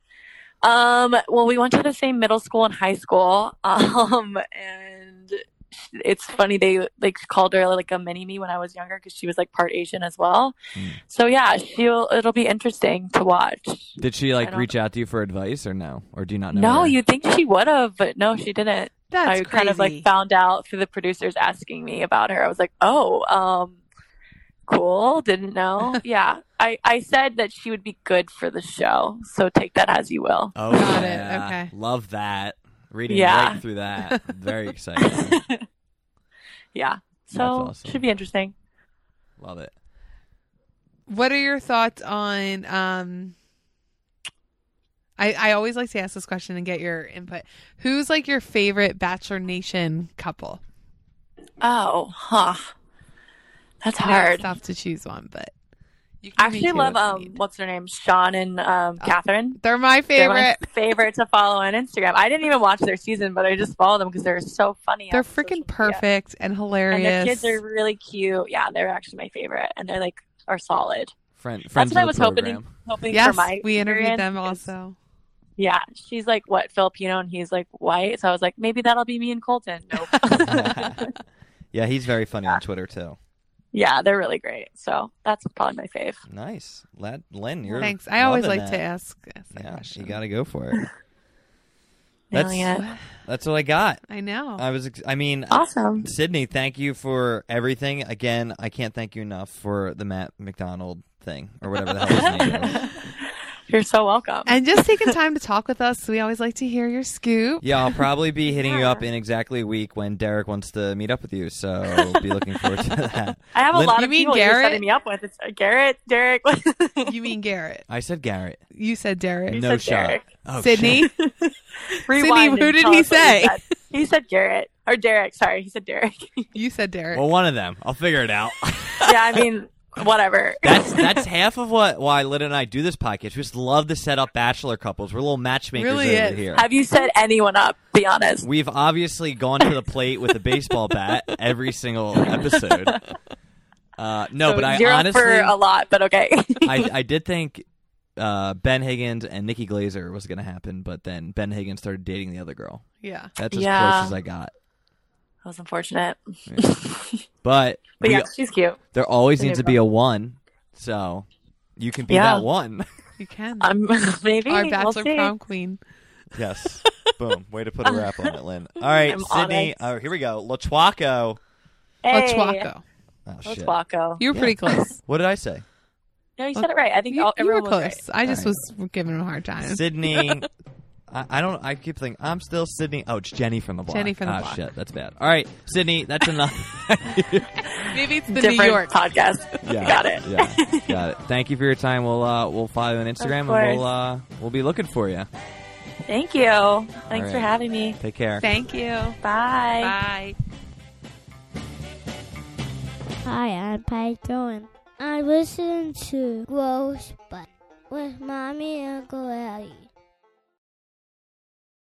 Um, well, we went to the same middle school and high school. Um, and it's funny they like called her like a mini me when I was younger because she was like part Asian as well. Hmm. So yeah, she'll it'll be interesting to watch. Did she I like don't- reach out to you for advice or no? Or do you not know? No, her? you'd think she would have, but no, she didn't. That's I kind of crazy. like found out through the producers asking me about her. I was like, oh, um, cool. Didn't know. Yeah. I, I said that she would be good for the show. So take that as you will. Oh, Got it, yeah. okay. Love that. Reading Yeah. right through that. Very exciting. Yeah. So That's awesome. should be interesting. Love it. What are your thoughts on um I, I always like to ask this question and get your input. Who's like your favorite Bachelor Nation couple? Oh, huh. That's I know it's hard. tough to choose one, but you I can actually love um, what's their name, Sean and um, Oh, Catherine. They're my They're my favorite. favorite to follow on Instagram. I didn't even watch their season, but I just follow them because they're so funny. They're on social freaking media. perfect and hilarious. And their kids are really cute. Yeah, they're actually my favorite, and they're like are solid. Friend, That's friends what I of was the hoping program. hoping Yes, for my we interviewed experience them is- also. Yeah, she's like what Filipino, and he's like white. So I was like, maybe that'll be me and Colton. Nope. Yeah, he's very funny on Twitter too. Yeah, they're really great. So that's probably my fave. Nice, Lad, Lynn. You're Thanks. I always loving like that. to ask, ask that Yeah, question. you got to go for it. That's Nailing it. that's what I got. I know. I was. ex- I mean, Awesome. Sydney, thank you for everything. Again, I can't thank you enough for the Matt McDonald thing or whatever the hell his name is. You're so welcome. And just taking time to talk with us. We always like to hear your scoop. Yeah, I'll probably be hitting you Yeah. up in exactly a week when Derek wants to meet up with you. So be looking forward to that. I have a Lynn- lot You of mean people you're Garrett? setting me up with. It's uh, Garrett, Derek. You mean Garrett? I said Garrett. You said Derek. You no said shot. Derek. Oh, Sydney? shit. Rewind who and did tell he us what say? He said. He said Garrett or Derek. Sorry, he said Derek. You said Derek. Well, one of them. I'll figure it out. Yeah, I mean, whatever. That's that's half of what why Lynn and I do this podcast. We just love to set up bachelor couples. We're little matchmakers Really over is. here. Have you set anyone up? Be honest. We've obviously gone to the plate with a baseball bat every single episode. Uh, no, So but I zero honestly, for a lot, but okay. I, I did think uh, Ben Higgins and Nikki Glazer was going to happen, but then Ben Higgins started dating the other girl. Yeah. That's as Yeah. close as I got. That was unfortunate. But, But we- yeah, she's cute. there always There needs you to be go. a one, so you can be Yeah. that one. You can. I'm maybe Our we'll Bachelor see. prom queen. Yes. Boom. Way to put a wrap on it, Lynn. All right, I'm Sydney. on Oh, here we go. LaChuaco. Hey, Lachuaco. Oh, Let's shit. Waco. You were Yeah. pretty close. What did I say? No, you said it right. I think You, all, you were everyone was close. right. I just All was giving him a hard time. Sydney. I, I don't. I keep thinking I'm still Sydney. Oh, it's Jenny from the block. Jenny from the Ah, block. shit, that's bad. All right, Sydney. That's enough. Maybe it's the Different New York. podcast. Yeah, Got it. Yeah, got it. Thank you for your time. We'll uh, we'll follow you on Instagram and course. we'll uh, we'll be looking for you. Thank you. Thanks right. for having me. Take care. Thank you. Bye. Bye. Hi, I'm Python. I listen to Gross Butt with Mommy and Uncle Ellie.